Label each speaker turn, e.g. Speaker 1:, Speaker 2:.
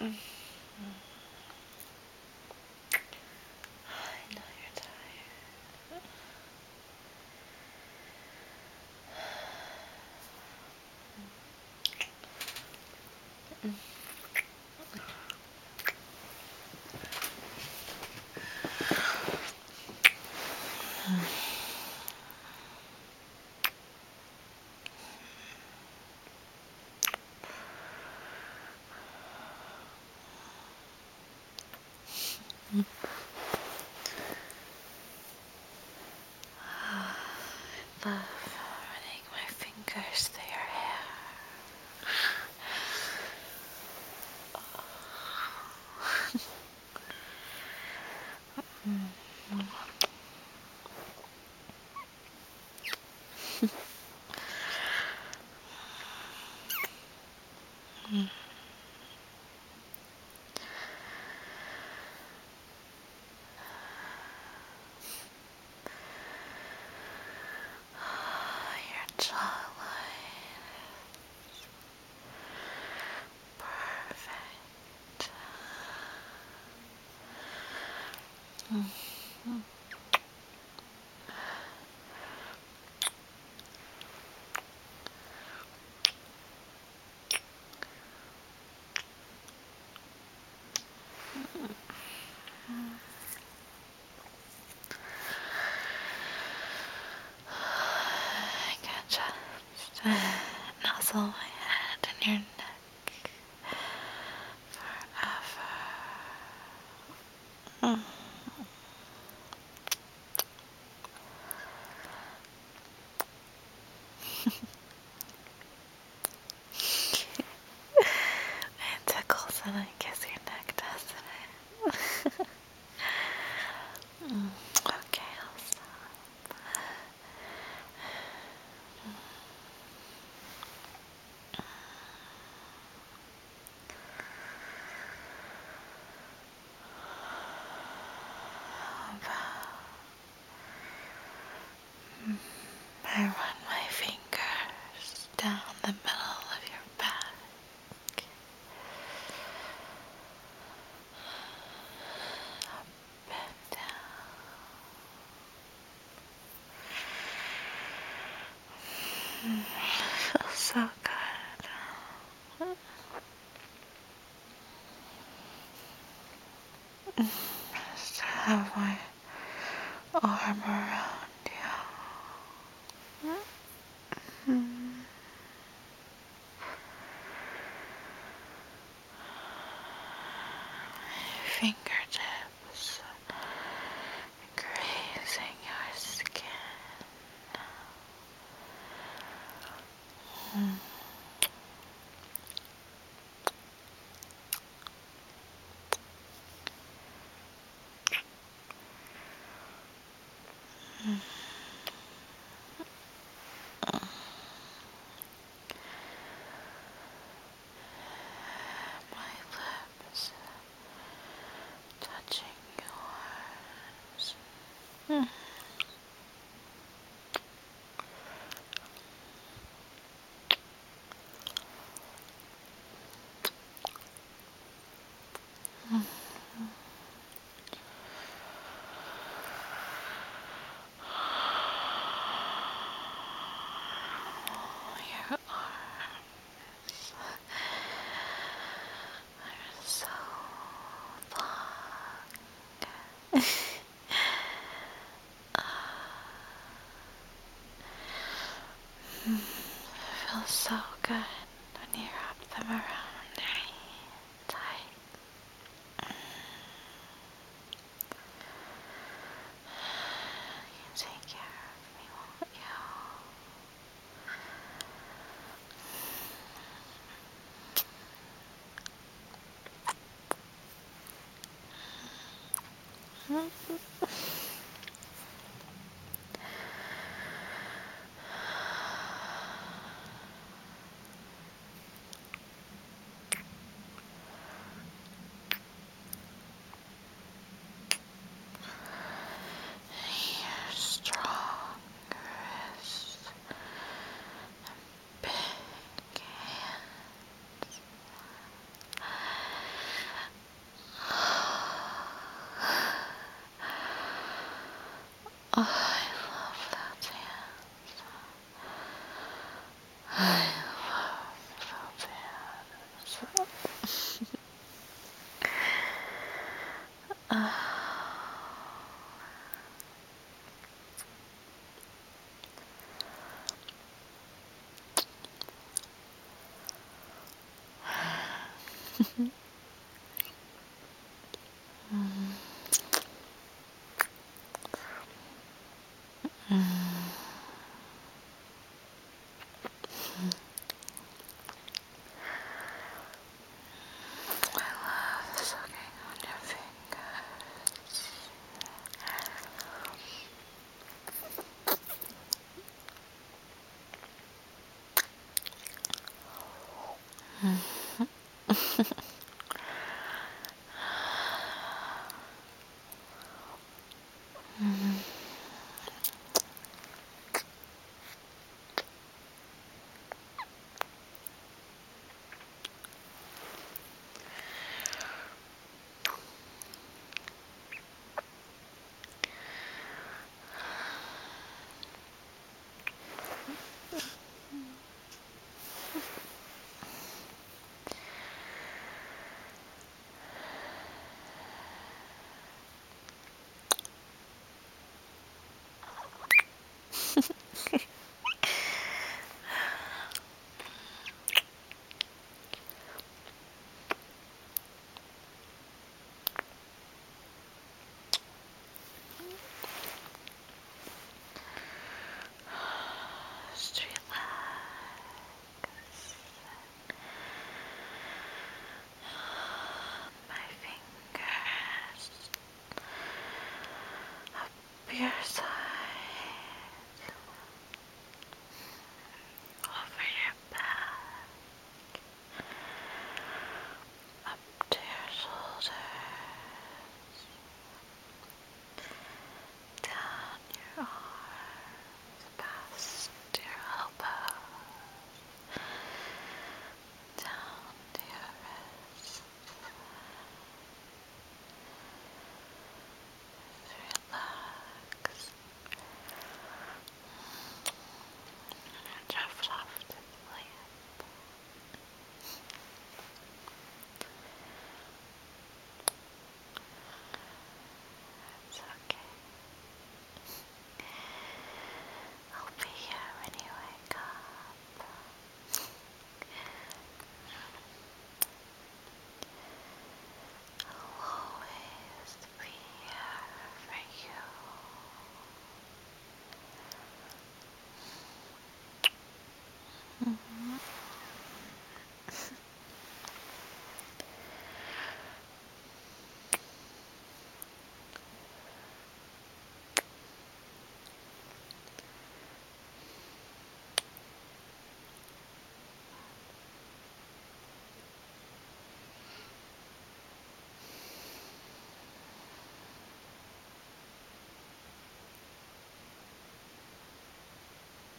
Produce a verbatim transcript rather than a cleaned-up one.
Speaker 1: I know you're tired. I love running my fingers through your hair. Your jawline. Perfect. I can just nuzzle my head in your neck forever. Mm. It tickles when I kiss your neck, doesn't it? Mm. Okay, I'll stop. I run my fingers down the middle of your back. Up and down. Mm, feels so good. Just have my arm around you. Mm. Fingertips grazing your skin. Mm. Mm. My lips touching yours. Mm. Mm. Your arms are so long. Mm. It feels so good when you wrap them around me tight. You take care of me, won't you? Your strong wrist, big hands, I love that hand. I love that hand. uh, I love sucking on your fingers.